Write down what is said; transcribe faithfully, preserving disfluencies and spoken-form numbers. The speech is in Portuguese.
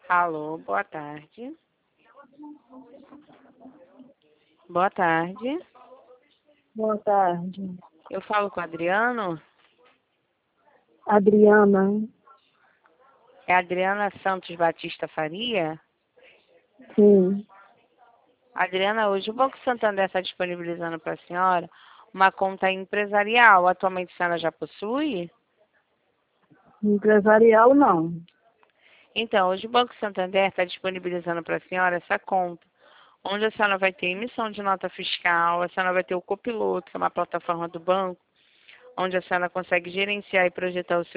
Alô, boa tarde. Boa tarde. Boa tarde. Eu falo com o Adriano. Adriana? É Adriana Santos Batista Faria? Sim. Adriana, hoje o Banco Santander está disponibilizando para a senhora uma conta empresarial. Atualmente a senhora já possui? Empresarial, não. Então, hoje o Banco Santander está disponibilizando para a senhora essa conta, onde a senhora vai ter emissão de nota fiscal, a senhora vai ter o Copiloto, que é uma plataforma do banco, onde a senhora consegue gerenciar e projetar o seu